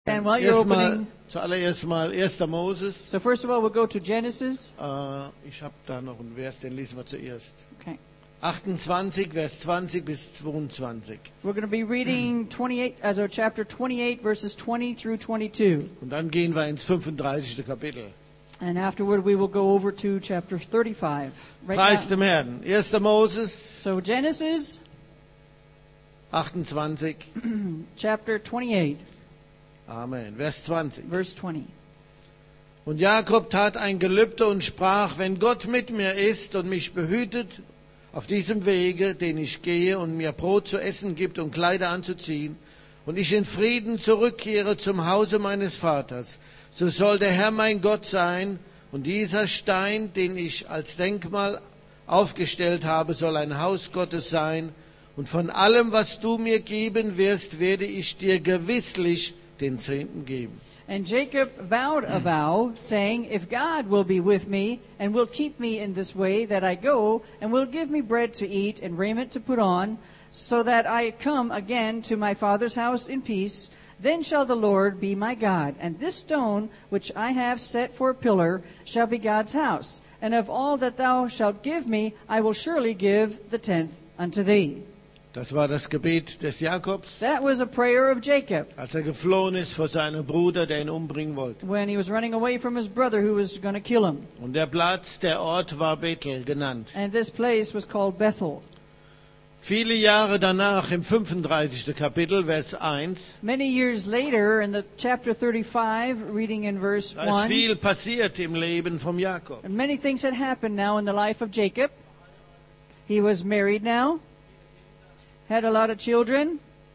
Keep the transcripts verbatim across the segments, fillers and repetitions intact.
And while you're Erstmal, opening, zuallererst mal erster Moses. so first of all, we'll go to Genesis. Äh, ich habe da noch einen Vers, den lesen wir zuerst. Okay. achtundzwanzig, Vers zwanzig bis zweiundzwanzig. We're going to be reading twenty-eight, also chapter twenty-eight, verses twenty through twenty-two. Und dann gehen wir ins fünfunddreißigste Kapitel. And afterward, we will go over to chapter thirty-five. Right Preis now. dem Herrn. erster Moses, So Genesis, achtundzwanzig. chapter twenty-eight, Amen. Vers zwanzig. verse twenty. Und Jakob tat ein Gelübde und sprach, wenn Gott mit mir ist und mich behütet auf diesem Wege, den ich gehe, und mir Brot zu essen gibt und Kleider anzuziehen, und ich in Frieden zurückkehre zum Hause meines Vaters, so soll der Herr mein Gott sein, und dieser Stein, den ich als Denkmal aufgestellt habe, soll ein Haus Gottes sein, und von allem, was du mir geben wirst, werde ich dir gewisslich den Zehnten geben. And Jacob vowed a vow, saying, if God will be with me, and will keep me in this way that I go, and will give me bread to eat and raiment to put on, so that I come again to my father's house in peace, then shall the Lord be my God, and this stone which I have set for a pillar shall be God's house. And of all that thou shalt give me, I will surely give the tenth unto thee. Das war das Gebet des Jakobs, That was a prayer of Jacob als er geflohen ist vor seinem Bruder, der ihn umbringen wollte. when he was running away from his brother who was going to kill him. Und der Platz, der Ort war Bethel genannt. And this place was called Bethel. Viele Jahre danach, im fünfunddreißigsten Kapitel, Vers eins, Many years later, in the chapter thirty-five, reading in verse da ist one, viel passiert im Leben vom Jakob. and many things had happened now in the life of Jacob. He was married now, had a lot of children,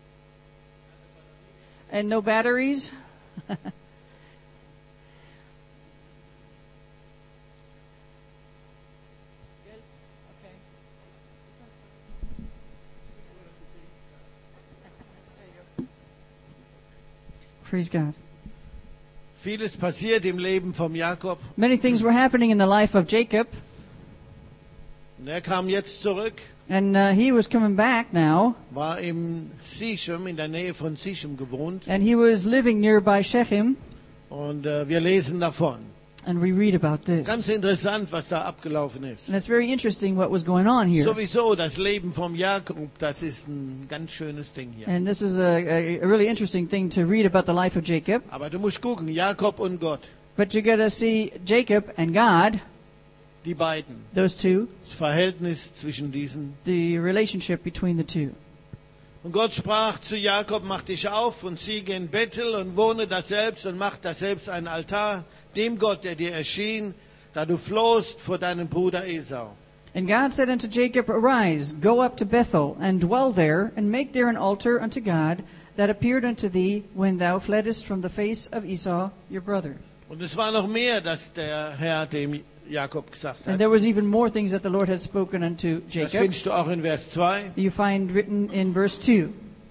and no batteries. Praise God. Vieles passiert im Leben vom Jakob. Many things were happening in the life of Jacob, Und er kam jetzt zurück, and uh, he was coming back now, war im Sichem, in der Nähe von Sichem gewohnt. and he was living nearby Shechem, Und äh, wir lesen davon. and we read about Ganz this. interessant, was da abgelaufen ist. And it's very interesting what was going on here. Sowieso, das Leben vom Jakob, das ist ein ganz schönes Ding hier. And this is a, a, a really interesting thing to read about the life of Jacob. Aber du musst gucken, Jakob und Gott, But you got to see Jacob and God, die beiden. those two, Das Verhältnis zwischen diesen. the relationship between the two. Und Gott sprach zu Jakob, mach dich auf und zieh in Bethel und wohne daselbst und mach daselbst einen Altar, dem Gott, der dir erschien, da du flohst vor deinem Bruder Esau. And God said unto Jacob, Arise, go up to Bethel, and dwell there, and make there an altar unto God, that appeared unto thee when thou fleddest from the face of Esau your brother. Und es war noch mehr, dass der Herr dem Jakob gesagt And hat. there was even more things that the Lord had spoken unto Das Jacob. findest du auch in Vers zwei. You find written in verse two.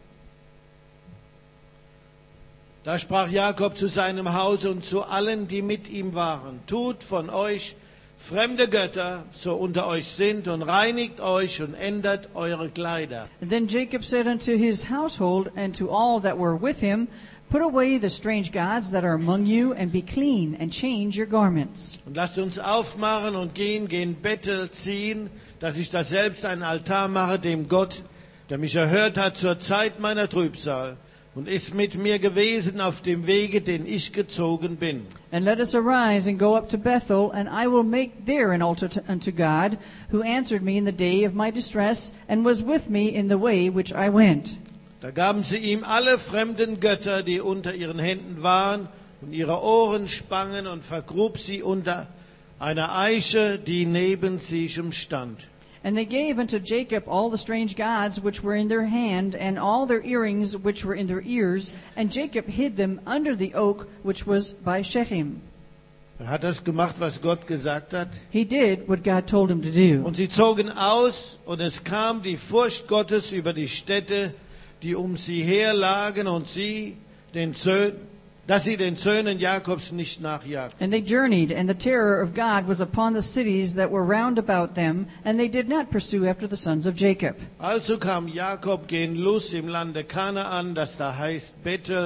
Da sprach Jakob zu seinem Hause und zu allen, die mit ihm waren: Tut von euch fremde Götter, so unter euch sind, und reinigt euch und ändert eure Kleider. And then Jacob said unto his household and to all that were with him, Put away the strange gods that are among you, and be clean, and change your garments. Und lasst uns aufmachen und gehen, gehen Bethel ziehen, dass ich da selbst einen Altar mache, dem Gott, der mich erhört hat zur Zeit meiner Trübsal und ist mit mir gewesen auf dem Wege, den ich gezogen bin. And let us arise and go up to Bethel, and I will make there an altar to, unto God, who answered me in the day of my distress, and was with me in the way which I went. Da gaben sie ihm alle fremden Götter, die unter ihren Händen waren, und ihre Ohren spangen und vergrub sie unter einer Eiche, die neben Sichem stand. And they gave unto Jacob all the strange gods which were in their hand, and all their earrings which were in their ears, and Jacob hid them under the oak which was by Shechem. Er hat das gemacht, was Gott gesagt hat. He did what God told him to do. Und sie zogen aus, und es kam die Furcht Gottes über die Städte, die um sie her lagen, und sie, den Söhnen, dass sie den Söhnen Jakobs nicht nachjagten. And they journeyed, and the terror of God was upon the cities that were round about them, and they did not pursue after the sons of Jacob. Also kam Jakob gen Luz im Lande Kanaan, das da heißt Bethel,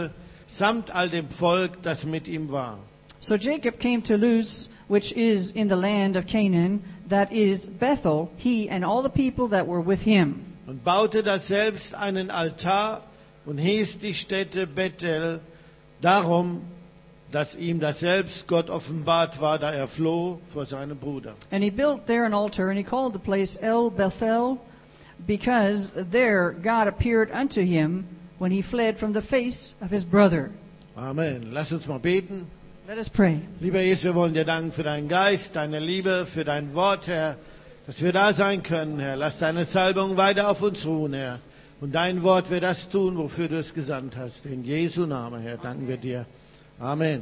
samt all dem Volk, das mit ihm war. So Jacob came to Luz, which is in the land of Canaan, that is Bethel, he and all the people that were with him. Und baute da selbst einen Altar und hieß die Stätte Bethel, darum, dass ihm das selbst Gott offenbart war, da er floh vor seinem Bruder. And he built there an altar, and he called the place El Bethel, because there God appeared unto him when he fled from the face of his brother. Amen. Lass uns mal beten. Let us pray. Lieber Jesus, wir wollen dir danken für deinen Geist, deine Liebe, für dein Wort, Herr, dass wir da sein können, Herr. Lass deine Salbung weiter auf uns ruhen, Herr. Und dein Wort wird das tun, wofür du es gesandt hast. In Jesu Namen, Herr, danken wir dir. Amen.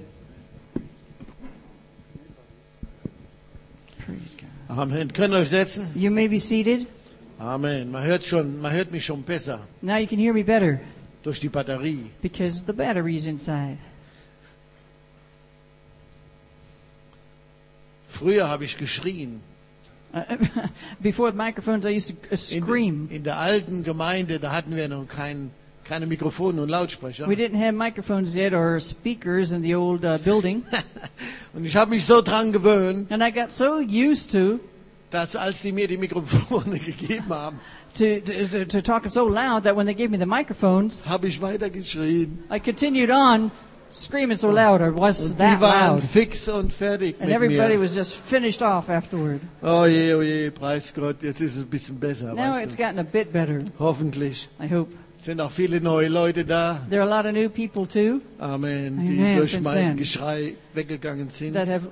Praise God. Amen. Könnt ihr euch setzen? You may be seated. Amen. Man hört schon, man hört mich schon besser Now you can hear me better durch die Batterie. because the battery's inside. Früher habe ich geschrien. Uh, Before the microphones, I used to uh, In, scream. in der alten Gemeinde, da hatten wir noch kein, keine Mikrofone und Lautsprecher. We didn't have microphones yet or speakers in the old uh, building. Und ich habe mich so dran gewöhnt, And I got so used to dass als die mir die Mikrofone gegeben haben, to, to, to talking so loud that when they gave me the microphones, habe ich weiter geschrien. I continued on screaming so loud, or was Und that die waren loud. fix und fertig And mit everybody mir. was just finished off afterward. Oh je, oh je, preis Gott, jetzt ist es ein bisschen besser. Now it's Weißt du? gotten a bit better, Hoffentlich I hope. sind auch viele neue Leute da. There are a lot of new people too Amen, die Amen, durch since mein then. Geschrei weggegangen sind. that have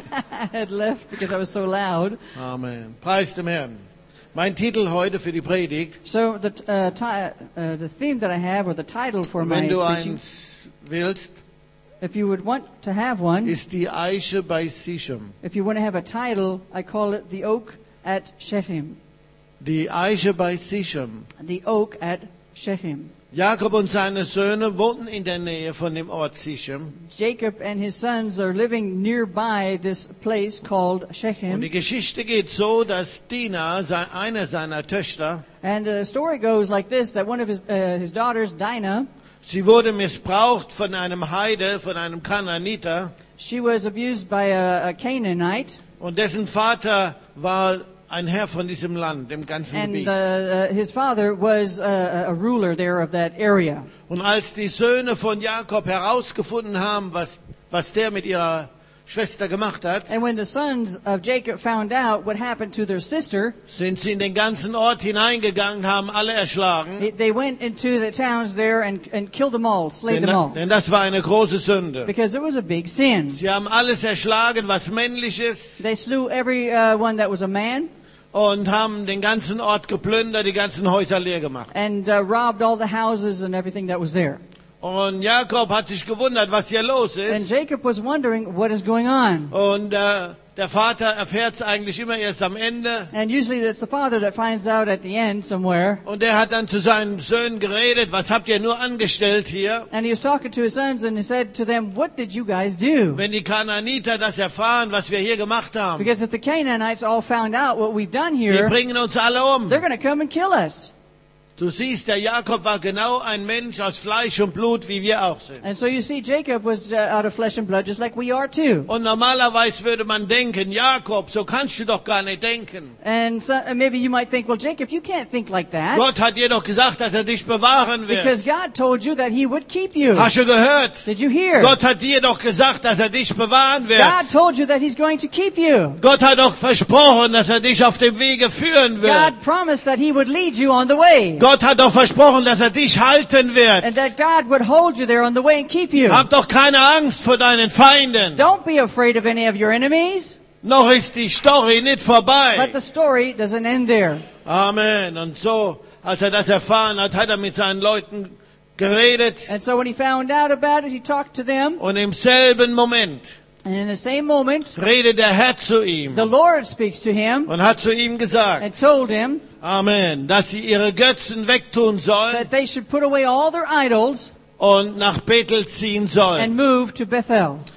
had left because I was so loud. Amen. Preis dem Herrn. Mein Titel heute für die Predigt, So the uh, ti- uh, the theme that I have, or the title for my wenn du preaching, eins willst, if you would want to have one, ist die Eiche bei Sichem. if you want to have a title, I call it the oak at Shechem. Die Eiche bei Sichem. The oak at Shechem. Jakob und seine Söhne wohnten in der Nähe von dem Ort Sichem. Jacob and his sons are living nearby this place called Und Shechem. die Geschichte geht so, dass Dina, se- eine seiner Töchter, And the story goes like this, that one of his, uh, his daughters, Dinah, sie wurde missbraucht von einem Heide, von einem Kananiter. she was abused by a, a Canaanite. Und dessen Vater war ein Herr von diesem Land, dem ganzen And Gebiet. uh, uh, his father was uh, a ruler there of that area. Und als die Söhne von Jakob herausgefunden haben, was, was der mit ihrer Schwester gemacht hat, And when the sons of Jacob found out what happened to their sister, sind sie in den ganzen Ort hineingegangen, haben alle erschlagen. it- they went into the towns there and, and killed them all, slayed Denn, them all. denn das war eine große Sünde. Because it was a big sin. Sie haben alles erschlagen, was männlich ist, They slew every uh, one that was a man und haben den ganzen Ort geplündert, die ganzen Häuser leer gemacht. and uh, robbed all the houses and everything that was there. Und Jakob hat sich gewundert, was hier los And ist. Jacob was wondering what is going on. Und äh, der Vater erfährt es eigentlich immer erst am Ende. And usually it's the father that finds out at the end somewhere. Und er hat dann zu seinen Söhnen geredet, was habt ihr nur angestellt hier? And he was talking to his sons and he said to them, what did you guys do? Wenn die Kananiter das erfahren, was wir hier gemacht haben, Because if the Canaanites all found out what we've done die here, bringen uns alle um. they're going to come and kill us. Du siehst, der Jakob war genau ein Mensch aus Fleisch und Blut, wie wir auch sind. And so you see, Jacob was uh, out of flesh and blood, just like we are too. Und normalerweise würde man denken, Jakob, so kannst du doch gar nicht denken. And so, and maybe you might think, well, Jacob, you can't think like that. Gott hat dir doch gesagt, dass er dich bewahren Because wird. God told you that He would keep you. Hast du gehört? Did you hear? Gott hat dir doch gesagt, dass er dich bewahren wird. God told you that He's going to keep you. Gott hat doch versprochen, dass er dich auf dem Wege führen wird. God promised that He would lead you on the way. Gott hat doch versprochen, dass er dich halten wird. And that God would hold you there on the way and keep you. Hab doch keine Angst vor deinen Feinden. Don't be afraid of any of your enemies. Noch ist die Story nicht But vorbei. the story doesn't end there. Amen. Und so, als er das erfahren hat, hat er mit seinen Leuten geredet. And so when he found out about it, he talked to them. Und im selben Moment And in the same moment, redet der Herr zu ihm the Lord speaks to him und hat zu ihm gesagt, and told him Amen, dass sie ihre Götzen wegtun sollen that they should put away all their idols und nach Bethel ziehen and sollen. move to Bethel.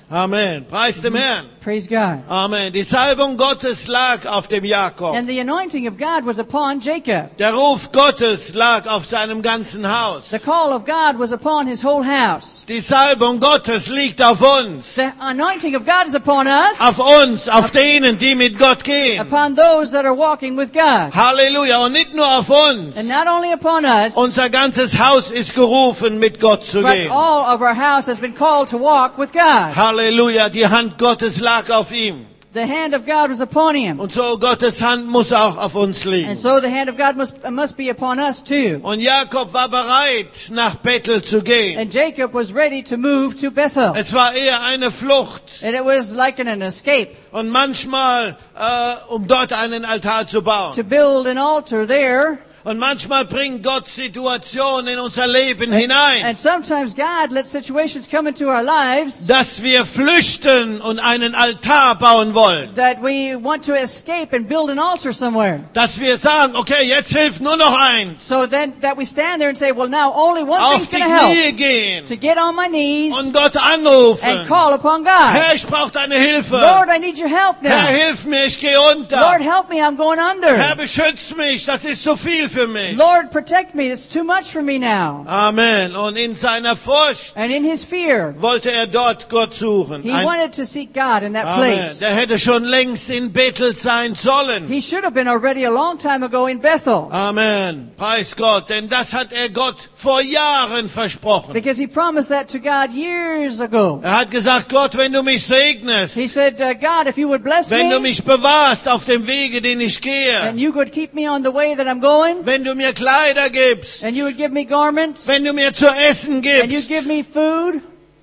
Amen. Preis dem Herrn. Praise God. Amen. Die Salbung Gottes lag auf dem Jakob. And the anointing of God was upon Jacob. Der Ruf Gottes lag auf seinem ganzen Haus. The call of God was upon his whole house. Die Salbung Gottes liegt auf uns. The anointing of God is upon us, Auf uns, auf denen, die mit Gott gehen. upon those that are walking with God. Halleluja. Und nicht nur auf uns. And not only upon us, Unser ganzes Haus ist gerufen, mit Gott zu but gehen. all of our house has been called to walk with God. Halleluja. Die Hand Gottes lag auf ihm. The hand of God was upon him. Und so Gottes Hand muss auch auf uns liegen. And so the hand of God must, must be upon us too. Und Jakob war bereit, nach Bethel zu gehen. And Jacob was ready to move to Bethel. Es war eher eine Flucht. And it was like an, an escape, Und manchmal, äh, um dort einen Altar zu bauen. to build an altar there. Und manchmal bringt Gott Situationen in unser Leben hinein, And sometimes God lets situations come into our lives dass wir flüchten und einen Altar bauen wollen. that we want to escape and build an altar somewhere. Dass wir sagen, okay, jetzt hilft nur noch eins. So then that we stand there and say, well, now only one Auf thing's die going to help. Knie gehen To get on my knees und Gott and anrufen. call upon God. Herr, ich brauche deine Hilfe. Lord, I need your help Herr, now. hilf mir, ich gehe Lord, unter. help me, I'm going Herr, under. beschütz mich, das ist zu viel für mich. Lord, protect me, it's too much for me now. Amen. Und in seiner Furcht And in his fear, wollte er dort Gott suchen. he Ein- wanted to seek God in that Amen. place. Der hätte schon längst in Bethel sein sollen. He should have been already a long time ago in Bethel. Amen. Preis Gott. Denn das hat er Gott vor Jahren versprochen. Because he promised that to God years ago. Er hat gesagt, Gott, wenn du mich segnest, He said, uh, God, if you would bless wenn du me, mich bewahrst auf dem Wege, den ich gehe, and you could keep me on the way that I'm going, wenn du mir Kleider gibst, and you would give me garments, wenn du mir zu essen and you'd gibst, give me food,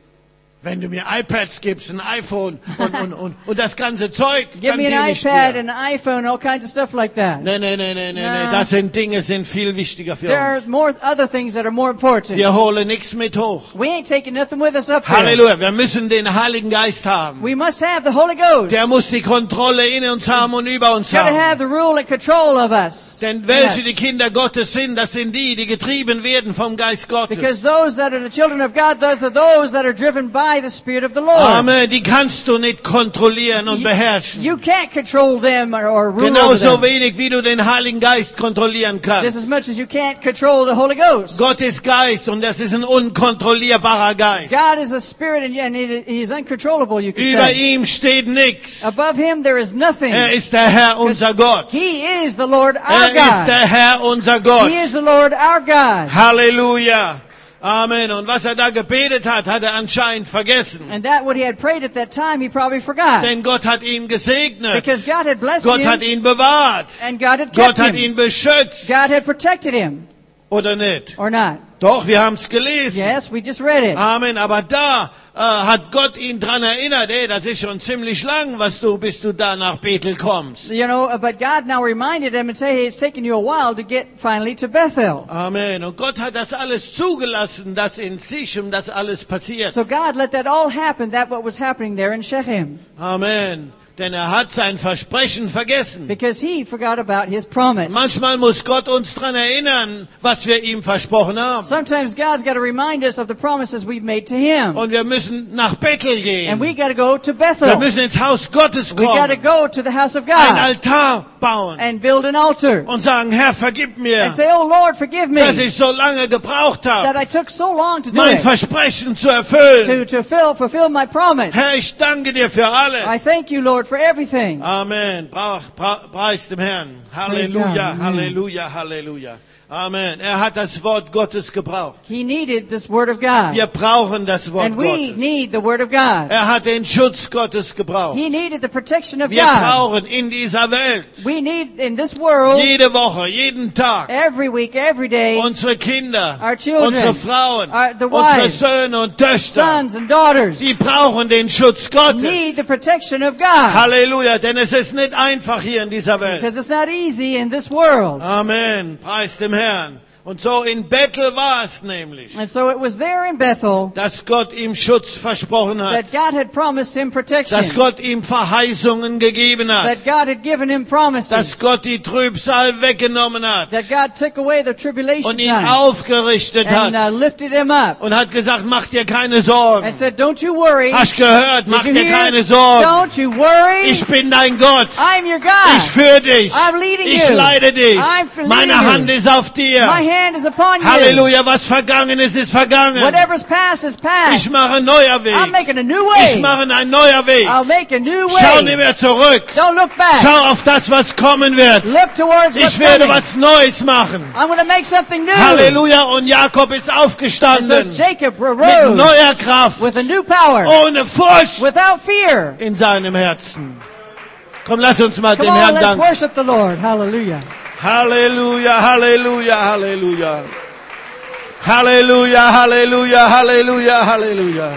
wenn du mir iPads gibst, ein iPhone und, und, und, und das ganze Zeug, give dann me gebe an ich iPad dir. and an iPhone, all kinds of stuff like that. Nee, nee, nee, nee, nee, nee. Ja. Das sind Dinge, sind viel wichtiger für There are uns. more other things that are more important. Wir holen nichts mit hoch. We ain't taking nothing with us up there. Halleluja. Wir müssen den Heiligen Geist haben. We must have the Holy Ghost. Der muss die Kontrolle in uns haben und über uns Got to haben. have the rule and control of us. Denn welche Yes. die Kinder Gottes sind, das sind die, die getrieben werden vom Geist Gottes. Because those that are the children of God, those are those that are driven by the Spirit of the Lord. Amen. Die kannst du nicht kontrollieren und beherrschen. You can't control them or, or rule over Genauso them. wenig, wie du den Heiligen Geist kontrollieren Just kannst. as much as you can't control the Holy Ghost. Gott ist Geist und das ist ein unkontrollierbarer Geist. God is a spirit and, and he, he is uncontrollable, you could Über say. ihm steht nichts. Above him there is nothing. Er ist der Herr, unser Gott. He is the Lord our Er ist God. der Herr, unser Gott. He is the Lord our God. Halleluja. Amen. Und was er da gebetet hat, hat er anscheinend vergessen. And that what he had prayed at that time, he probably forgot. Denn Gott hat ihn gesegnet. Because God had blessed Gott hat him ihn bewahrt. and God had Gott kept hat him. ihn beschützt. God had protected him. Oder nicht? Or not. Doch, wir haben es gelesen. Yes, we just read it. Amen. Aber da äh, hat Gott ihn dran erinnert, ey, das ist schon ziemlich lang, was du, bis du da nach Bethel kommst. You know, but God now reminded him and said, hey, it's taken you a while to get finally to Bethel. Amen. Und Gott hat das alles zugelassen, dass in Sichem das alles passiert. So God let that all happen, that what was happening there in Shechem. Amen. Denn er hat sein Versprechen vergessen. Because he forgot about his promise. Manchmal muss Gott uns dran erinnern, was wir ihm versprochen haben. Sometimes God's got to remind us of the promises we've made to him. Und wir müssen nach Bethel And gehen. we got to go to Wir Bethel. müssen ins Haus Gottes We got to kommen. go to the house of Ein God Altar bauen. and build an altar. Und sagen, Herr, vergib mir, And say, oh Lord, forgive me dass ich so lange gebraucht that habe, I took so long to do mein it. Versprechen zu erfüllen. To, to fill, fulfill my promise. Herr, ich danke dir für I alles. thank you, Lord, for everything. Amen. Brauch, bra, preis dem Herrn. Praise Halleluja, God. Halleluja, Halleluja. Amen. Er hat das Wort Gottes gebraucht. He needed this word of God. Wir brauchen das Wort And we Gottes. need the word of God. Er hat den Schutz Gottes gebraucht. He needed the protection of Wir God. brauchen in dieser Welt We need in this world, jede Woche, jeden Tag every week, every day, unsere Kinder, Our children, unsere Frauen, our- the unsere wives, Söhne und Töchter. sons and daughters Die brauchen den Schutz need Gottes. the protection of God. Halleluja, denn es ist nicht einfach hier in dieser Welt. Because it's not easy in this world. Amen. Preis dem Herrn. Und so in Bethel war es nämlich, And so it was there in Bethel dass Gott ihm Schutz versprochen hat, that God had promised him protection, dass Gott ihm Verheißungen gegeben hat, that God had given him dass promises, Gott die Trübsal weggenommen hat that God took away the tribulation und ihn time aufgerichtet and hat uh, lifted him up und hat gesagt, mach dir keine Sorgen. and said, don't you worry. Hast gehört, mach Did you dir hear? keine Sorgen. Don't you worry. Ich bin dein Gott. I'm your God. Ich führe dich. I'm leading Ich you. leite dich. I'm leading Meine you. Hand ist auf dir. My hand is upon you. Halleluja, was vergangen ist, ist vergangen. Whatever's past is past. Ich mache einen neuer I'm Weg. making a new Ich way. mache einen neuer Weg. I'll make a new Schau nicht way. mehr zurück. Don't look back. Schau auf das, was kommen wird. Look towards what's Ich werde coming. was Neues machen. I'm going to make something new. Halleluja. Und Jakob ist And so aufgestanden Jacob mit arose neuer Kraft, with a new power, ohne Furcht without fear. in seinem Herzen. Komm, lass uns mal Come dem on, Herrn let's danken. worship the Lord. Hallelujah. Halleluja, Halleluja, Halleluja. Halleluja, Halleluja, Halleluja, Halleluja.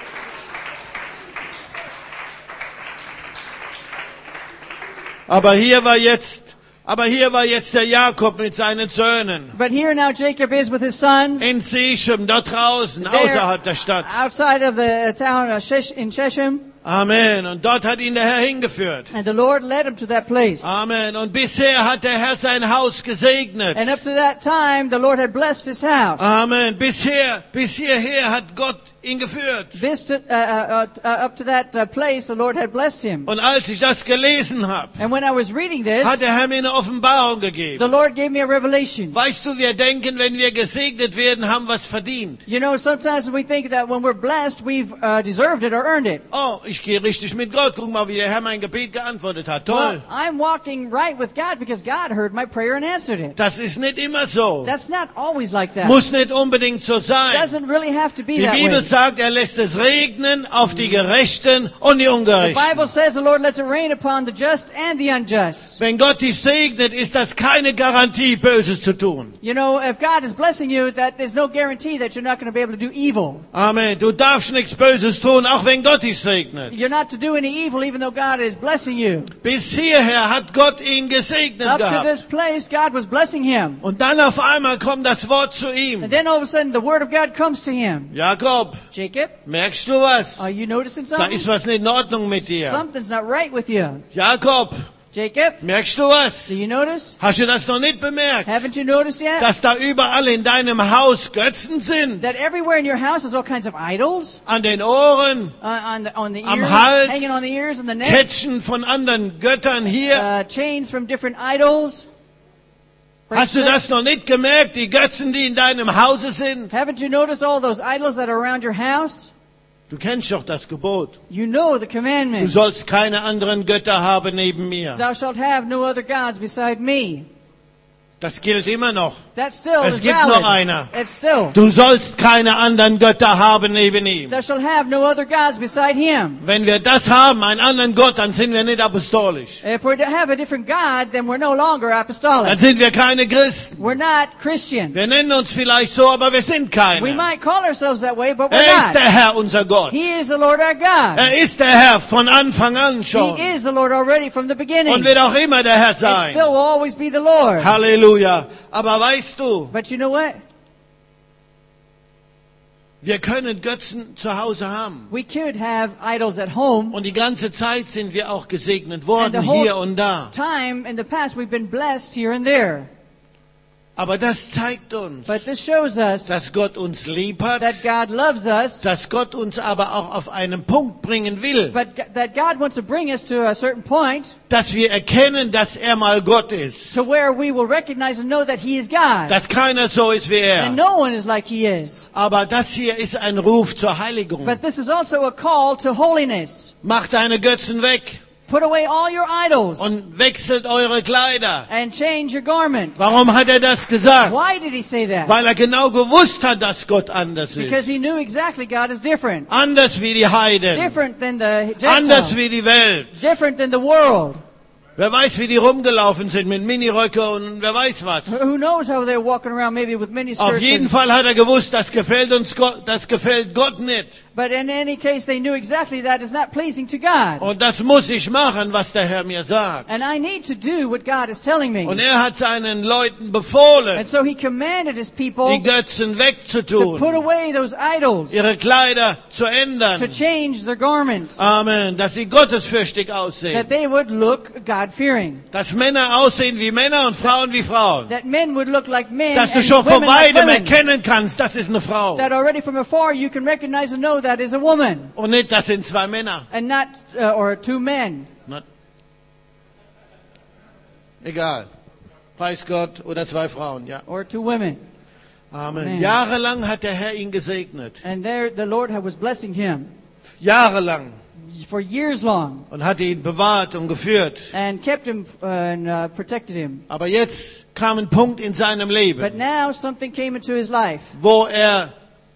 Aber hier war jetzt, aber hier war jetzt der Jakob mit seinen Söhnen But here now Jacob is with his sons in Sichem, da draußen, There. außerhalb der Stadt. outside of the town of Shesh- in Shechem. Amen. Und dort hat ihn der Herr hingeführt. And the Lord led him to that place. Amen. Und bisher hat der Herr sein Haus gesegnet. And up to that time, the Lord had blessed his house. Amen. Bisher, bis hierher hat Gott ihn geführt. This to, uh, uh, uh, up to that uh, place, the Lord had blessed him. Und als ich das gelesen habe, And when I was reading this, hat der Herr mir eine Offenbarung the gegeben. Lord gave me a revelation. Weißt du, wir denken, wenn wir gesegnet werden, haben wir es verdient. You know, sometimes we think that when we're blessed, we've uh, deserved it or earned it. Oh, ich gehe richtig mit Gott. Guck mal, wie der Herr mein Gebet geantwortet hat. Toll. Well, I'm walking right with God because God heard my prayer and answered it. Das ist nicht immer so. That's not always like that. Muss nicht unbedingt so It sein. doesn't really have to be Die that Bibel way. sagt, er lässt es regnen auf die Gerechten und die The Ungerechten. Bible says the Lord lets it rain upon the just and the unjust. Wenn Gott dich segnet, ist das keine Garantie, Böses zu tun. You know, if God is blessing you, that there's no guarantee that you're not going to be able to do evil. Amen. Du darfst nichts Böses tun, auch wenn Gott dich segnet. You're not to do any evil even though God is blessing you. Bis hierher hat Gott ihn gesegnet Up to gehabt. this place, God was blessing him. Und dann auf einmal kommt das Wort zu ihm. And then all of a sudden, the word of God comes to him. Jakob, Jacob, merkst du was? are you noticing Da something? ist was nicht in Ordnung mit dir. Something's not right with you. Jakob, Jacob, merkst du was? do you notice? Hast du das noch nicht bemerkt? Haven't you noticed yet? Dass da überall in deinem Haus Götzen sind? That everywhere in your house is all kinds of idols An den Ohren, uh, on the on the Am ears, Hals, hanging on the ears and the necks, Kettchen von anderen Göttern hier. uh, chains from different idols. Hast du das bracelets. noch nicht gemerkt, die Götzen, die in deinem Hause sind? Haven't you noticed all those idols that are around your house? Du kennst doch das Gebot. You know the Du commandment. sollst keine anderen Götter haben neben mir. Thou shalt have no other gods beside me. Das gilt immer noch. That still Es is gibt valid. noch einer. It's still. Du sollst keine anderen Götter haben neben ihm. Thou shalt have no other gods beside him. Wenn wir das haben, einen anderen Gott, dann sind wir nicht apostolisch. If we're to have a different God, then we're no longer Dann apostolic. sind wir keine Christen. We're not Christian. Wir nennen uns vielleicht so, aber wir sind We keine. might call ourselves that way, but we're Er ist der not. Herr, unser Gott. He is the Lord our God. Er ist der Herr von Anfang an He schon. is the Lord already from the beginning. Und wird auch immer der Herr It still sein. will always be the Lord. Halleluja. Aber weißt du, But you know what? wir können Götzen zu Hause haben. We could have idols at home. Und die ganze Zeit sind wir auch gesegnet And worden, the whole hier und da. time in the past we've been blessed here and there. Aber das zeigt uns, But this shows us dass Gott uns lieb hat, that God loves us, dass Gott uns aber auch auf einen Punkt bringen will, but g- that God wants to bring us to a certain point dass wir erkennen, dass er mal Gott ist, to where we will recognize and know that He is God. dass keiner so ist wie And er. no one is like He is. Aber das hier ist ein Ruf zur Heiligung. But this is also a call to holiness. Macht deine Götzen weg Put away all your idols und wechselt eure Kleider. and change your garments. Warum hat er das gesagt? Why did He say that? Weil er genau gewusst hat, dass Gott anders Because ist. He knew exactly God is different. Anders wie die Heiden. Different than the Anders Gentiles. wie die Welt. Different than the world. Wer weiß, wie die rumgelaufen sind mit Miniröcke und wer weiß was. Who knows how they're walking around maybe with mini Auf skirts. jeden and- Fall hat er gewusst, das gefällt uns Gott, das gefällt Gott nicht. But in any case, they knew exactly that is not pleasing to God. Und das muss ich machen, was der Herr mir sagt. And I need to do what God is telling me. Und er hat seinen Leuten befohlen, And so he commanded his die people Götzen to put wegzutun, away those idols, ihre Kleider zu to ändern. change their garments, Amen. Dass sie gottesfürchtig aussehen. that they would look God-fearing, Dass Männer aussehen wie Männer und Frauen wie Frauen. that men would look like men, Dass du and schon von women like weitem women, erkennen kannst, das ist eine Frau. that already from afar you can recognize and know that is a woman, Und nicht, das sind zwei Männer. and not uh, or two men. Na- Egal. Preis Gott. Oder zwei Frauen, ja. Or two women. Amen. Amen. Jahrelang hat der Herr ihn gesegnet. And there the Lord was blessing him Jahrelang. for years long Und hat ihn bewahrt und geführt. and kept him uh, and uh, protected him. Aber jetzt kam ein Punkt in seinem But Leben, now something came into his life wo er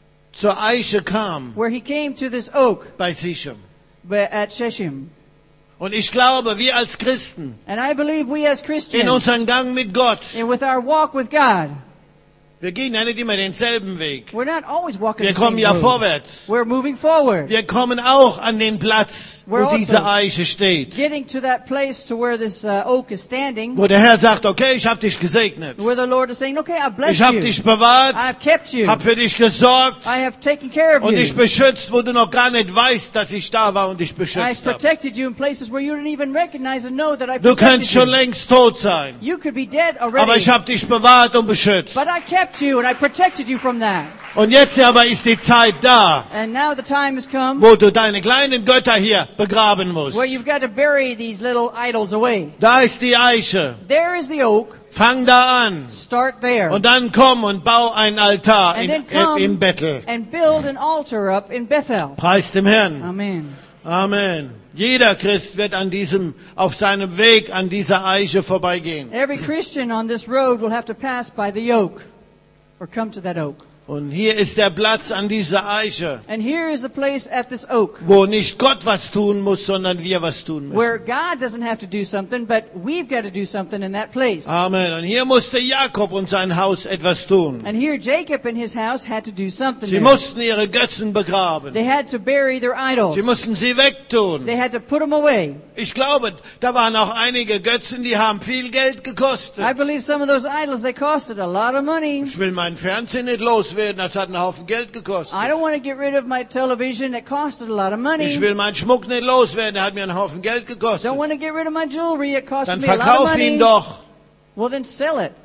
zur Eiche kam where he came to this oak bei Sichem. but at Shechem. Und ich glaube, wir als Christen, And I believe we as in Christians, unserem Gang mit Gott, and with our walk with God, wir gehen ja nicht immer denselben Weg. we're not always walking Wir the same kommen ja road. vorwärts. We're moving forward, Wir kommen auch an den Platz, We're wo diese also Eiche steht. getting to that place to where this uh, oak is standing, Wo der Herr sagt, okay, ich habe dich gesegnet. where the Lord is saying, okay, I've blessed Ich habe you. dich bewahrt, I've kept you. habe für dich gesorgt I have taken care of und dich you. beschützt, wo du noch gar nicht weißt, dass ich da war und dich I've beschützt habe. protected you in places where you didn't even recognize and know that I Du protected kannst schon you. längst tot sein, You could be dead aber already, ich habe dich bewahrt und beschützt. but I kept you and I protected you from that. Und jetzt aber ist die Zeit da, And now the time has come wo du deine kleinen Götter hier begraben musst. where you've got to bury these little idols away. Da ist die Eiche. There is the oak. Fang da an. Start there. Und dann komm und bau einen Altar And in, then äh, come in Bethel. and build an altar up in Bethel. Preis dem Herrn. Amen. Amen. Jeder Christ wird an diesem, auf seinem Weg an dieser Eiche vorbeigehen. Every Christian on this road will have to pass by the oak or come to that oak. Und hier ist der Platz an dieser Eiche, And here is the place at this oak wo nicht Gott was tun muss, sondern wir was tun müssen. where God doesn't have to do something, but we've got to do something in that place. Amen. Und hier musste Jakob und sein Haus etwas tun. And here Jacob and his house had to do something Sie there. mussten ihre Götzen begraben. They had to bury their idols. Sie mussten sie wegtun. They had to put them away. Ich glaube, da waren auch einige Götzen, die haben viel Geld gekostet. I believe some of those idols, they costed a lot of money. Ich will meinen Fernseher nicht loswerden, das hat einen Haufen Geld gekostet. I don't want to get rid of my television. It costed a lot of money. Ich will meinen Schmuck nicht loswerden, der hat mir einen Haufen Geld gekostet. Don't want to get rid of my jewelry. It cost Dann me a lot of verkauf money. ihn doch. Well, then sell it.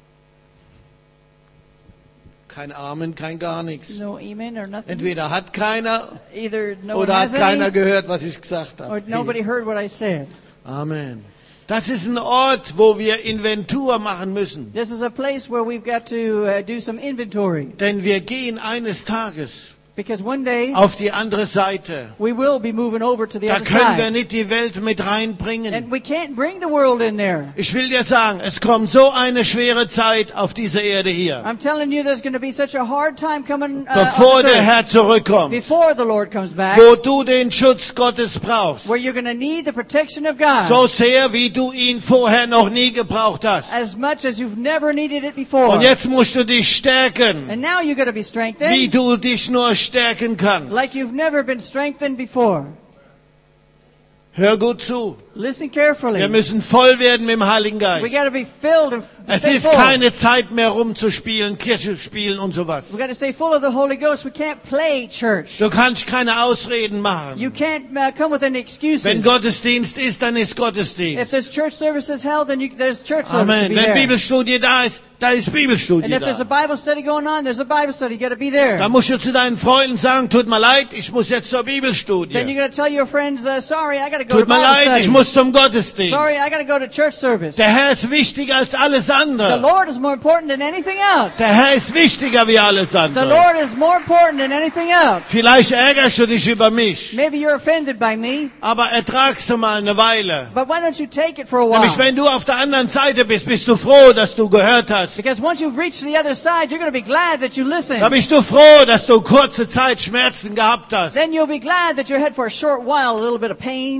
Kein Amen, kein gar nichts. No amen or nothing. Entweder hat keiner Either no one oder hat has keiner any, gehört, was ich gesagt or habe. nobody heard what I said. Amen. Das ist ein Ort, wo wir Inventur machen müssen. This is a place where we've got to uh, do some inventory. Denn wir gehen eines Tages Because one day auf die andere Seite. we will be moving over to the Da other können wir side. nicht die Welt mit reinbringen. And we can't bring the world in there. Ich will dir sagen, es kommt so eine schwere Zeit auf diese Erde hier. I'm telling you, there's going to be such a hard time coming uh, Bevor on this der earth, Herr zurückkommt. before the Lord comes back, Wo du den Schutz Gottes brauchst. where you're going to need the protection of God So sehr, wie du ihn vorher noch nie gebraucht hast. as much as you've never needed it before. Und jetzt musst du dich stärken, And now you're going to be wie strengthened du dich nur stärken kannst. like you've never been strengthened before. Hör gut zu. Listen carefully. Wir müssen voll werden mit dem Heiligen We Geist. got to be filled and Es stay ist full. keine Zeit mehr rumzuspielen, Kirche spielen und sowas. We got to stay full of the Holy Ghost. We can't play church. Du kannst keine Ausreden You machen. can't uh, come with any excuses. Wenn Gottesdienst ist, dann ist If Gottesdienst. there's church services held, then you, there's church service to Amen. be Wenn there. Bibelstudie da ist, da ist And Bibelstudie if there's a da. Bible study going on, there's a Bible study. You got to be there. Da musst du zu deinen Freunden sagen, tut mir leid, ich muss jetzt zur Then you're Bibelstudie. going to tell your friends, uh, sorry, I got to go to Tut mir Bible leid, study. ich muss zum Gottesdienst. Sorry, I got to go to church service. Der Herr ist wichtiger als alles The andere. Lord is more important than anything else. Der Herr ist wichtiger wie alles The andere. Lord is more important than anything else. Vielleicht ärgerst du dich über mich, Maybe you're offended by me, aber ertragst du mal eine Weile. but why don't you take it for a Nämlich while? wenn du auf der anderen Seite bist, bist du froh, dass du gehört hast. Because once you've reached the other side, you're going to be glad that you Da listened. bist du froh, dass du kurze Zeit Schmerzen gehabt hast. Then you'll be glad that you had for a short while a little bit of pain.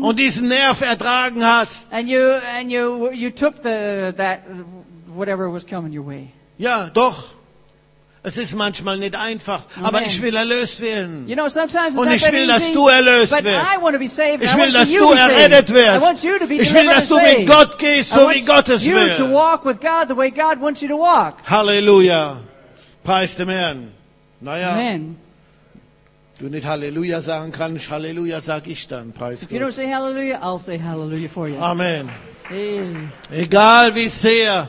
und diesen Nerv ertragen hast. and you and you you took the that whatever was coming your way. Ja, doch. Es ist manchmal nicht einfach, aber Amen. ich will erlöst werden. You know, sometimes it's Und not ich that will, dass easy, du erlöst but wirst. I want to be saved. Ich I will, want to dass see you du be saved. errettet I wirst. want you to be Ich will, delivered dass du and mit saved. Gott gehst, I so want wie Gottes you to will. walk with God the way God wants you to walk. Halleluja. Preis dem Herrn. Naja, Amen. du nicht Halleluja sagen kannst, Halleluja sag ich dann. Preis If you don't Gott. say hallelujah, I'll say hallelujah for you. Amen. Hey. Egal wie sehr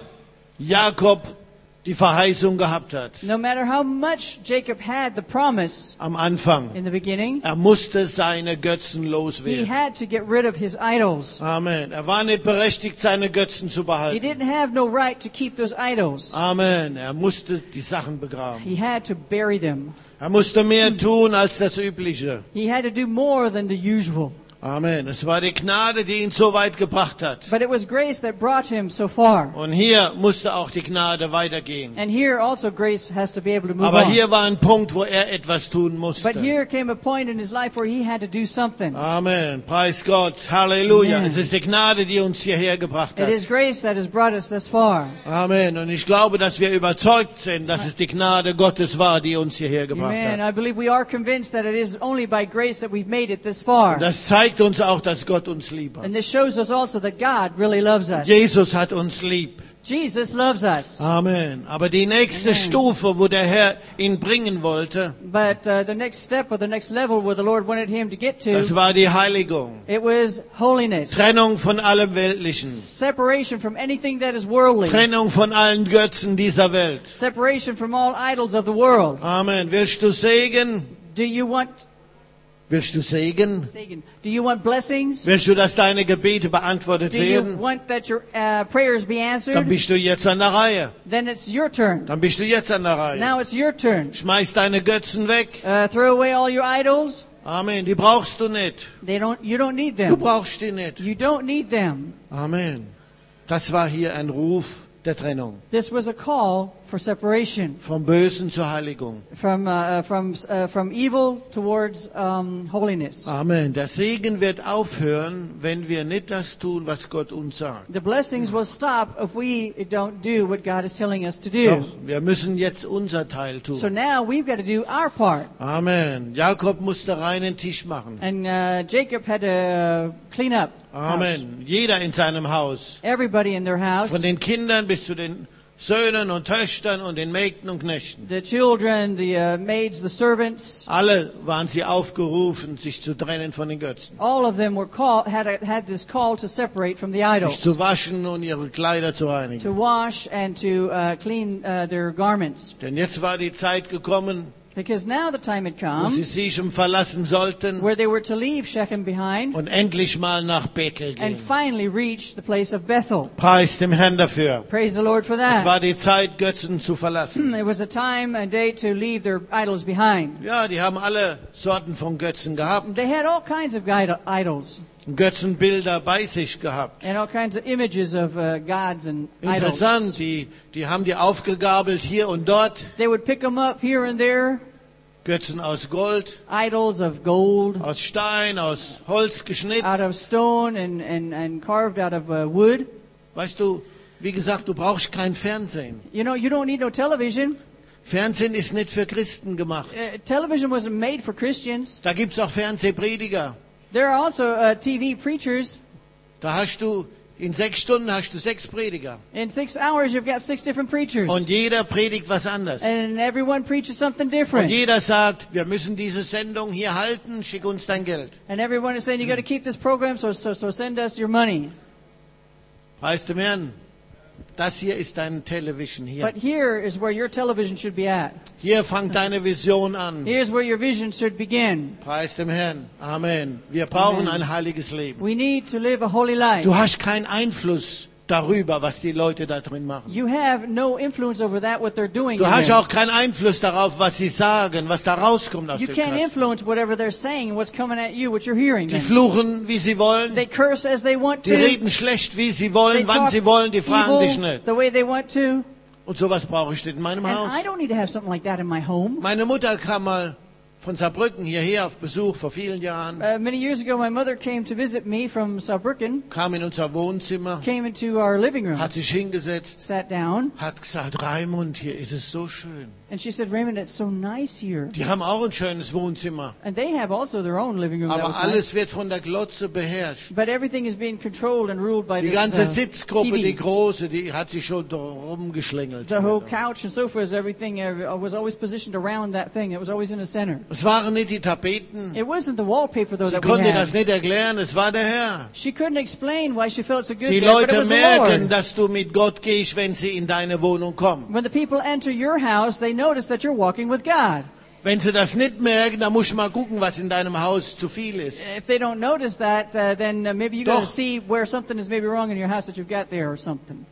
Jakob die Verheißung gehabt hat, No matter how much Jacob had the promise am Anfang, in the beginning, er musste seine Götzen he loswerden. had to get rid of his idols. Amen. Er war nicht berechtigt, seine Götzen zu He behalten. didn't have no right to keep those idols. Amen. Er musste die Sachen begraben. He had to bury them. Er musste mehr tun als das Übliche. He had to do more than the usual. Amen. Es war die Gnade, die ihn so weit gebracht hat. But it was grace that brought him so far. Und hier musste auch die Gnade weitergehen. And here also grace has to be able to move Aber on. hier war ein Punkt, wo er etwas tun musste. But here came a point in his life where he had to do something. Amen. Preis Gott. Halleluja. Amen. Es ist die Gnade, die uns hierher gebracht It hat. is grace that has brought us this far. Amen. Und ich glaube, dass wir überzeugt sind, dass es die Gnade Gottes war, die uns hierher gebracht Amen. hat. I believe we are convinced that it is only by grace that we've made it this far. Das zeigt uns auch, dass Gott uns lieb hat. And this shows us also that God really loves us. Jesus hat uns lieb. Jesus loves us. Amen. Aber die nächste Amen. Stufe, wo der Herr ihn bringen wollte, But uh, the next step or the next level where the Lord wanted him to get das to, war die Heiligung. it was holiness. Trennung von allem Weltlichen. Separation from anything that is worldly. Trennung von allen Götzen dieser Welt. Separation from all idols of the world. Amen. Willst du Segen? Do you want Willst du Segen? Segen? Do you want blessings? Willst du, dass deine Gebete beantwortet Do you werden? want that your uh, prayers be Dann answered? bist du jetzt an der Reihe. Then it's your turn. Dann bist du jetzt an der Reihe. Now it's your turn. Schmeiß deine Götzen weg. Uh, throw away all your idols. Amen. Die brauchst du nicht. They don't. You don't need Du them. brauchst die nicht. You don't need them. Amen. Das war hier ein Ruf der Trennung. This was a call for separation Vom Bösen zur Heiligung. from uh, from uh, from evil towards um, holiness. Amen. Der Segen wird aufhören, wenn wir nicht das tun, was Gott uns sagt. The blessings will stop if we don't do what God is telling us to do. Doch, wir müssen jetzt unser Teil So tun. now we've got to do our part. Amen. Jakob musste reinen Tisch machen. And uh, Jacob had to uh, clean up. house. Amen. Jeder in seinem Haus. Everybody in their house. Von den Kindern bis zu den Söhnen und Töchtern und den Mägden und Knechten. The children, the uh, maids, the servants, Alle waren sie aufgerufen, sich zu trennen von den Götzen. all of them were called, had, a, had this call to separate from the Sich idols, zu waschen und ihre Kleider zu to reinigen. wash and to uh, clean uh, their garments. Denn jetzt war die Zeit gekommen, Because now the time had wo come sie Sichem verlassen sollten where they were to leave Shechem behind und endlich mal nach Bethel and gehen. finally reach the place of Bethel. Preis dem Herrn dafür. Praise the Lord for Es that. war die Zeit, Götzen zu verlassen. It was a time and day to leave their idols behind. Ja, die haben alle Sorten von Götzen gehabt. They had all kinds of idol- idols Götzenbilder bei sich gehabt. and all kinds of images of uh, gods and Interessant, idols. die, die haben die aufgegabelt hier und dort. They would pick them up here and there, Götzen aus Gold, idols of gold, aus Stein, aus Holz out geschnitzt. of stone and, and, and carved out of uh, wood. Weißt du, wie gesagt, du brauchst kein Fernsehen. You know, you don't need no television. Fernsehen ist nicht für Christen gemacht. Uh, television wasn't made for Christians. Da gibt's auch Fernsehprediger. There are also uh, T V preachers. Da hast du, in sechs Stunden hast du sechs Prediger. In six hours, you've got six different preachers. Und jeder predigt was anderes. And everyone preaches something Und different. jeder sagt, wir müssen diese Sendung hier halten, schick uns dein Geld. And everyone is saying, you got to keep this program, so, so, so send us your money. Preis dem Herrn. Das hier ist dein Television hier. But here is where your television should be at. Hier fängt deine Vision an. Here's where your vision should begin. Preis dem Herrn. Amen. Wir brauchen Amen. ein heiliges Leben. We need to live a holy life. Du hast keinen Einfluss darüber, was die Leute da drin machen. You have no influence over that, what they're doing. Du in hast there. auch keinen Einfluss darauf, was sie sagen, was da rauskommt aus You dem can't Kasten. influence whatever they're saying, what's coming at you, what you're hearing. Die then. fluchen, wie sie wollen. They curse as they want Die to. reden schlecht, wie sie They wollen, wann talk sie wollen. Die fragen dich evil nicht. the way they want to. Und sowas brauche ich nicht in meinem And Haus. I don't need to have something like that in my home. Meine Mutter kam mal von Saarbrücken hierher auf Besuch vor vielen Jahren, Uh, many years ago, my mother came to visit me from Saarbrücken, kam in unser Wohnzimmer, came into our living room, hat sich hingesetzt, sat down, hat gesagt, Raimund, hier ist es so schön. and she said, Raymond, it's so nice here. Die haben auch ein schönes Wohnzimmer, And they have also their own living room that aber was alles nice. wird von der Glotze beherrscht. But everything is being controlled and ruled by Die this ganze uh, Sitzgruppe, T die V. große, die hat sich schon drum geschlängelt. The whole couch and sofas, everything uh, was always positioned around that thing. It was always in the center. Es waren nicht die Tapeten. It wasn't the wallpaper, though, Sie that we konnte das had. nicht erklären, es war der Herr. She couldn't explain why she felt so good Die there, but it Leute was the merken, Lord. dass du mit Gott gehst, wenn sie in deine Wohnung kommen. When the people enter your house, they notice that you're walking with God. Wenn sie das nicht merken, dann musst du mal gucken, was in deinem Haus zu viel ist. If they don't notice that, uh, then uh, maybe you got to Doch. see where something is maybe wrong in your house that you've got there or something.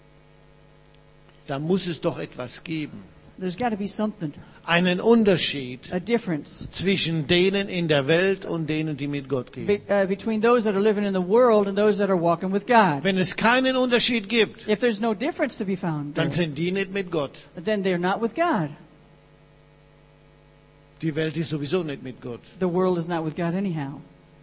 Da muss es doch etwas geben. There's got to be something, Einen Unterschied a difference zwischen denen in der Welt und denen, die mit Gott be, gehen. uh, between those that are living in the world and those that are walking with God. Wenn es keinen Unterschied gibt, If there's no difference to be found, dann there, sind die nicht mit Gott. then they're not with God. Die Welt ist sowieso nicht mit Gott. The world is not with God anyhow.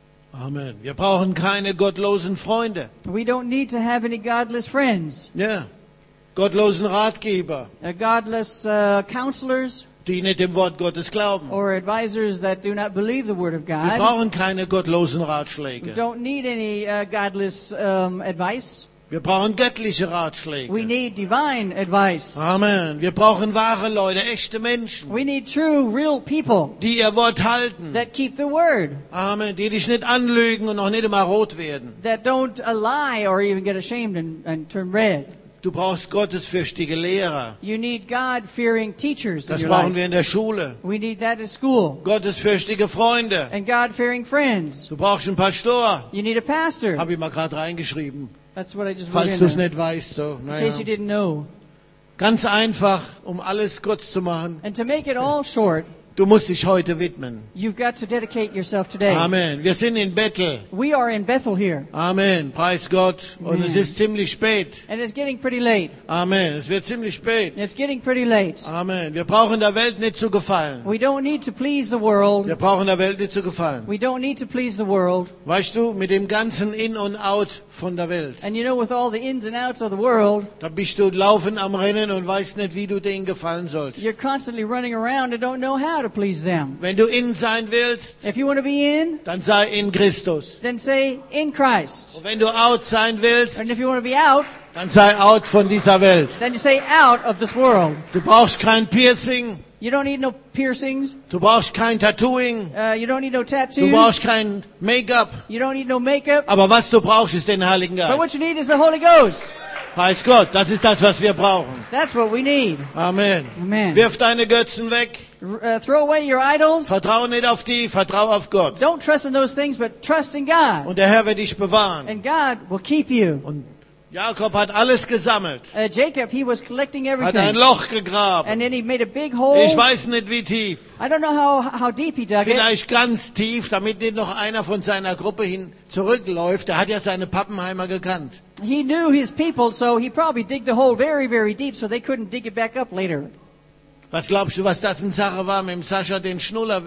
Amen. Wir brauchen keine gottlosen Freunde. We don't need to have any godless friends, Ja. Gottlosen Ratgeber, uh, godless uh, counselors, die nicht dem Wort Gottes glauben. or advisors that do not believe the Word of Wir God. brauchen keine gottlosen We Ratschläge. don't need any uh, godless um, advice. Wir brauchen göttliche We Ratschläge. need divine advice. Amen. Wir brauchen wahre Leute, echte Menschen, We need true, real people die ihr Wort halten. that keep the Word, Amen. Die dich nicht anlügen und noch nicht immer rot werden. that don't uh, lie or even get ashamed and, and turn red. Du brauchst gottesfürchtige Lehrer. You need God-fearing teachers in Das your brauchen life. wir in der Schule. We need that at school. Gottesfürchtige Freunde. And God-fearing friends. Du brauchst einen Pastor. You need a pastor. Habe ich mal gerade reingeschrieben. That's what I just wrote Falls in du es there, nicht weißt. So. in Naja. case you didn't know. Ganz einfach, um alles kurz zu machen. And to make it all short, Du musst dich heute widmen. you've got to dedicate yourself today. Amen. Wir sind in Bethel. We are in Bethel here, Amen. Preis Gott. Und Amen. es ist ziemlich spät. and it's getting pretty late. Amen. Es wird ziemlich spät. It's getting pretty late. Amen. Wir brauchen der Welt nicht zu gefallen. We don't need to please the world. Wir brauchen der Welt nicht zu gefallen. We don't need to please the world. Weißt du, mit dem ganzen In und Out von der Welt, And you know, with all the ins and outs of the world, da bist du laufen am Rennen und weißt nicht, wie du denen gefallen sollst. you're constantly running around and don't know how to please them. Wenn du in sein willst, If you want to be in, dann sei in Christus. then say in Christ. Und wenn du out sein willst, And if you want to be out, dann sei out von dieser Welt. then you say out of this world. Du brauchst kein Piercing, You don't need no piercings. du brauchst kein Tattooing, Uh, you don't need no du tattoos. brauchst kein Make-up. You don't need no makeup. Aber was du brauchst, ist den Heiligen But what Geist. you need is the Holy Ghost. Preis Gott, das ist das, was wir brauchen. That's what we need. Amen. Amen. Wirf deine Götzen weg. R- uh, throw away your idols. Vertrau nicht auf die, vertrau auf Gott. Don't trust in those things, but trust in God. Und der Herr wird dich bewahren. And God will keep you. Und Jakob hat alles gesammelt, Uh, Jacob, he was collecting hat ein everything. Loch gegraben. And then he made a big hole. Ich weiß nicht, wie tief. I don't know how, how deep he dug it. Vielleicht ganz tief, damit nicht noch einer von seiner Gruppe hin zurückläuft. Er hat ja seine Pappenheimer gekannt. He knew his people, so he probably digged the hole very, very deep so they couldn't dig it back up later. Was glaubst du, was das in Sache war mit dem Sascha, den Schnuller?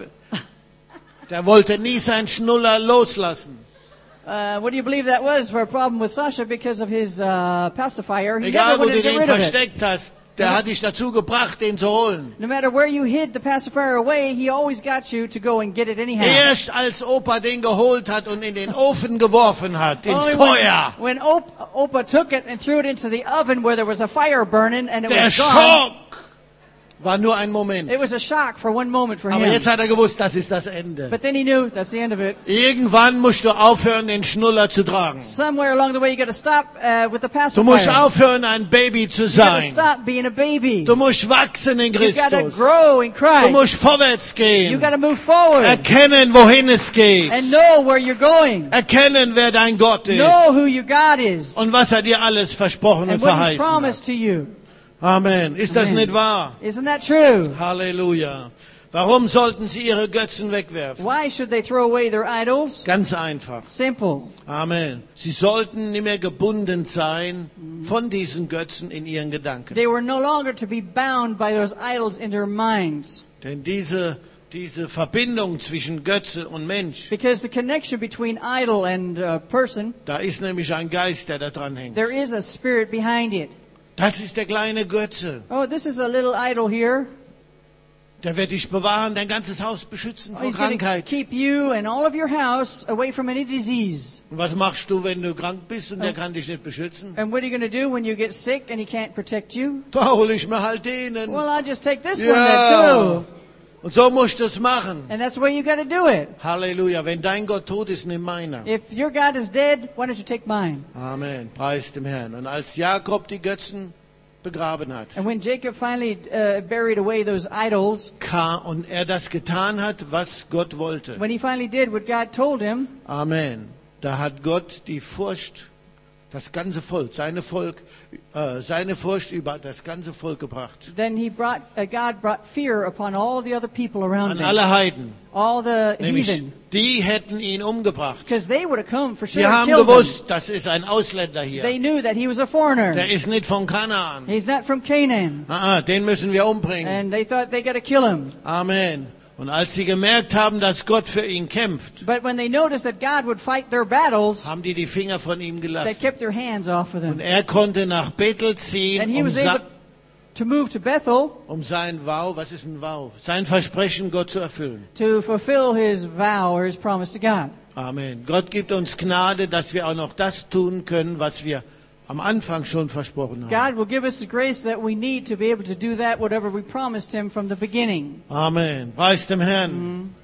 Der wollte nie seinen Schnuller loslassen. Uh, what do you believe that was for a problem with Sasha because of his uh, pacifier? He Egal, never wo wanted du to get den rid of it. versteckt hast, der hat dich dazu gebracht, den zu holen. No matter where you hid the pacifier away, he always got you to go and get it anyhow. Erst als Opa den geholt hat und in den Ofen geworfen hat, ins Only Feuer, when, when Op- Opa took it and threw it into the oven where there was a fire burning and it der was gone, Schock war nur ein Moment. it was a shock for one moment for Aber him. jetzt hat er gewusst, das ist das Ende. But then he knew that's the end of it. Irgendwann musst du aufhören, den Schnuller zu tragen. Somewhere along the way, you got to stop uh, with the Du musst pacifier. aufhören, ein Baby zu You got to sein. stop being a baby. Du musst wachsen in You got to Christus. grow in Du Christ. musst vorwärts You gehen. got to move forward Erkennen, wohin es geht. and know where you're going. Erkennen, wer dein Gott ist. Know who your God is Und was er dir alles versprochen und and what He's verheißen hat. promised to you. Amen. Ist das Amen. nicht wahr? Isn't that true? Halleluja. Warum sollten sie ihre Götzen wegwerfen? Why should they throw away their idols? Ganz einfach. Simple. Amen. Sie sollten nicht mehr gebunden sein von diesen Götzen in ihren Gedanken. They were no longer to be bound by those idols in their minds. Denn diese, diese Verbindung zwischen Götze und Mensch, Because the connection between idol and uh, person, da ist nämlich ein Geist, der da dran hängt. there is a spirit behind it. Das ist der kleine Götze. Oh, this is a little idol here. Der wird dich bewahren, dein ganzes Haus beschützen Oh, vor he's going to Krankheit. keep you and all of your house away from any disease. Und was machst du, wenn du krank bist und der kann dich nicht beschützen? And what are you going to do when you get sick and he can't protect you? Da hole ich mir halt denen. Well, I'll just take this one Ja. then too. Und so musst du es machen. And that's the way you got to do it. Halleluja. Wenn dein Gott tot ist, nimm meiner. If your God is dead, why don't you take mine? Amen. Preis dem Herrn. Und als Jakob die Götzen begraben hat, And when Jacob finally uh, buried away those idols, kam und er das getan hat, was Gott wollte. when he finally did what God told him, Amen. Da hat Gott die Furcht, das ganze Volk, seine Volk, äh, seine Furcht über das ganze Volk gebracht. then he brought uh, God brought fear upon all the other people around An him, alle Heiden. all the Nämlich, heathen, die hätten ihn umgebracht. because they would have come for sure Die and haben killed him. gewusst, das ist ein Ausländer They hier. knew that he was a foreigner. Der ist nicht von Kanaan. He's not from Canaan, Ah, ah, den müssen wir umbringen. and they thought they got to kill him. Amen. Und als sie gemerkt haben, dass Gott für ihn kämpft, But when they noticed that God would fight their battles, haben die die Finger von ihm they gelassen. kept their hands off of Und them. er konnte nach Bethel ziehen, And he um, was sa able to move to Bethel um sein Vow, was ist ein Vow? Sein Versprechen Gott zu erfüllen. to fulfill his vow or his promise to God. Amen. Gott gibt uns Gnade, dass wir auch noch das tun können, was wir am Anfang schon versprochen haben. God will give us the grace that we need to be able to do that, whatever we promised him from the beginning. Amen. Preis dem Herrn.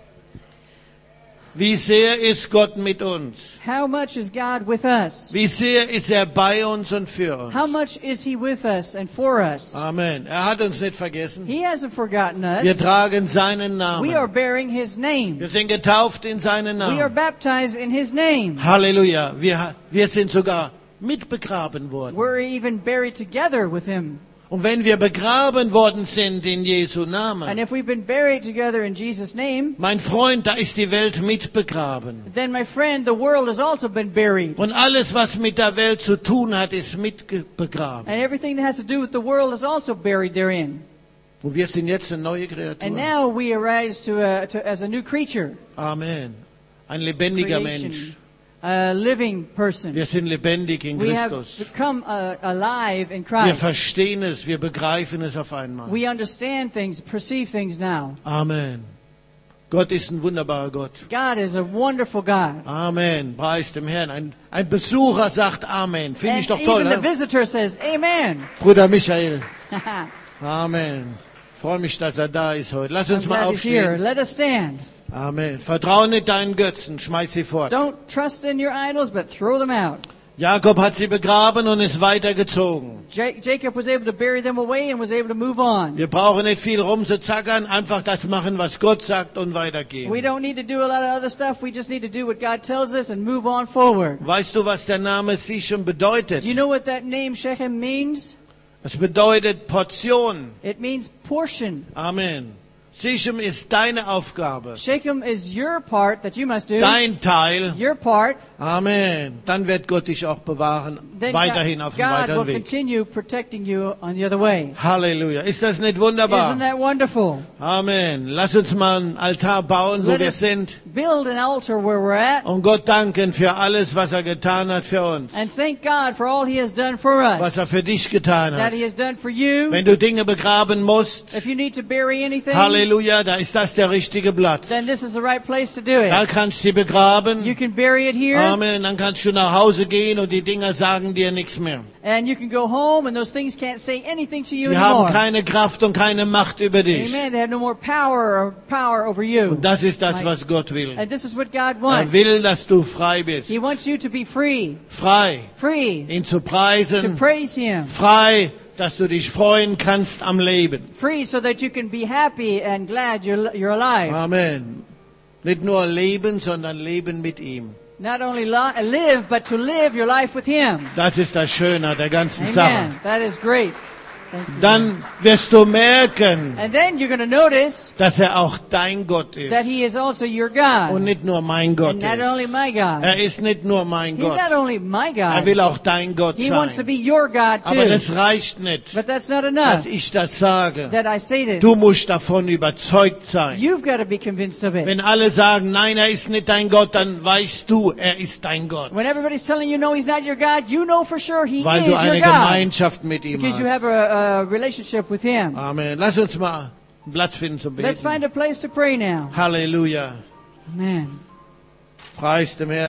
Wie sehr ist Gott mit uns? How much is God with us? Wie sehr ist er bei uns und für uns? How much is he with us and for us? Amen. Er hat uns nicht vergessen. He hasn't forgotten Wir us. tragen seinen We are Namen. bearing his name. Wir sind getauft in seinen We are Namen. baptized in his name. Halleluja. Wir, wir sind sogar mitbegraben worden. We're even buried together with him. Und wenn wir begraben worden sind in Jesu And Namen, if we've been buried together in Jesus' name, mein Freund, da ist die Welt mitbegraben. then my friend, the world has also been buried. Und alles, was mit der Welt zu tun hat, ist mitbegraben. And everything that has to do with the world is also buried therein. Und wir sind jetzt eine neue And Kreatur. now we arise to, a, to as a new creature, Amen. Ein lebendiger creation, Mensch. a living person. Wir sind lebendig in We have Christus. become uh, alive in Wir Christ. verstehen es, wir begreifen es auf einmal. We understand things, perceive things now. Amen. Gott ist ein wunderbarer Gott. God is a wonderful God. Amen. Preis dem Herrn. Ein, ein Besucher sagt Amen. Finde ich And doch toll, even the ne? visitor says, Amen. Bruder Michael. Amen. Freue mich, dass er da ist heute. Lass I'm uns mal glad he's here. aufstehen. Let us stand. Amen. Vertraue nicht deinen Götzen, schmeiß sie fort. Don't trust in your idols, but throw them out. Jakob hat sie begraben und ist weitergezogen. Ja- Jacob was able to bury them away and was able to move on. Wir brauchen nicht viel rumzuzackern, einfach das machen, was Gott sagt und We weitergehen. don't need to do a lot of other stuff. We just need to do what God tells us and move on forward. Weißt du, was der Name Sichem bedeutet? Do you know what that name Shechem means? Es bedeutet Portion. It means portion. Amen. Sichem ist deine Aufgabe, Shechem is your part that you must do. dein Teil. Your part. Amen. Dann wird Gott dich auch bewahren, Then weiterhin God, auf dem God will weiteren Weg. continue protecting you on the other way. Halleluja. Ist das nicht Isn't wunderbar? that wonderful? Amen. Lass uns mal einen Altar bauen, wo Let wir us sind. build an altar where we're at Und Gott danken für alles, was er getan hat für uns. and thank God for all He has done for Was er us. für dich getan That hat. He has done for you. Wenn du Dinge begraben musst, If you need to bury anything, Halleluja, da ist das der richtige Platz. then this is the right place to do Da it. kannst du sie begraben. You can bury it here, Amen. Dann kannst du nach Hause gehen und die Dinger sagen dir nichts mehr. and you can go home, and those things can't say anything to you Sie haben anymore. keine Kraft und keine Macht über dich. Amen. They have no more power or power over you. Und das ist das, was Gott will. And this is what God Er wants. will, dass du frei bist. He wants you to be free, Frei, free ihn zu to preisen. praise Him, Frei, dass du dich freuen kannst am Leben. free so that you can be happy and glad you're you're alive. Amen. Nicht nur leben, sondern leben mit ihm. Not only li- live, but to live your life with Him. Das ist das Schöne der ganzen Sache. Amen. That is great. Thank you. dann wirst du merken, And then you're going to notice dass er auch dein Gott that ist He is also your und God. nicht nur mein Gott And not only ist. my God. Er ist nicht nur mein He's Gott, not only my er God. will auch dein Gott He wants to sein. be your God Aber too. das reicht nicht, But that's not dass enough ich das sage. that I say this. Du musst davon überzeugt sein. You've got to be convinced of it. Wenn alle sagen, nein, er ist nicht dein Gott, dann weißt du, er ist dein Gott. When everybody's telling you no, He's not your God, you know for sure He Weil is du your eine God. Gemeinschaft mit ihm Because you have hast. a, a relationship with Him. Amen. Lass uns mal einen Platz finden zum Let's find Beten. a place to pray now. Halleluja. Amen. Preis dem Herrn.